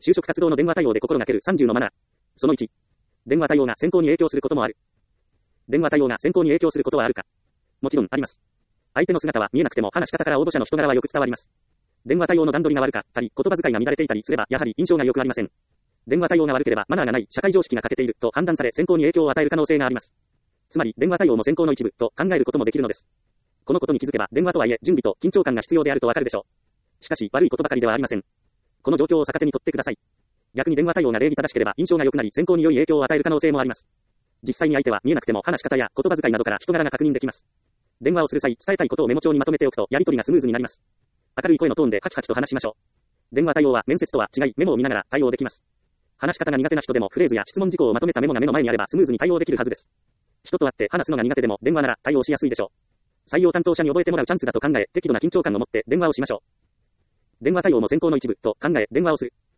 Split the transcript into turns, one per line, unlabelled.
就職活動の電話対応で心がける30のマナー。その1。電話対応が選考に影響することもある。電話対応が選考に影響することはあるか。もちろんあります。相手の姿は見えなくても話し方から応募者の人柄はよく伝わります。電話対応の段取りが悪かったり、言葉遣いが乱れていたりすれば、やはり印象が良くありません。電話対応が悪ければマナーがない、社会常識が欠けていると判断され選考に影響を与える可能性があります。つまり、電話対応も選考の一部と考えることもできるのです。このことに気づけば、電話とはいえ準備と緊張感が必要であるとわかるでしょう。しかし、悪いことばかりではありません。この状況を逆手に取ってください。逆に電話対応が礼儀正しければ印象が良くなり選考に良い影響を与える可能性もあります。実際に相手は見えなくても話し方や言葉遣いなどから人柄が確認できます。電話をする際、伝えたいことをメモ帳にまとめておくとやり取りがスムーズになります。明るい声のトーンでハキハキと話しましょう。電話対応は面接とは違い、メモを見ながら対応できます。話し方が苦手な人でもフレーズや質問事項をまとめたメモが目の前にあればスムーズに対応できるはずです。人と会って話すのが苦手でも電話なら対応しやすいでしょう。採用担当者に覚えてもらうチャンスだと考え、適度な緊張感を持って電話をしましょう。電話対応も選考の一部と考え電話をする。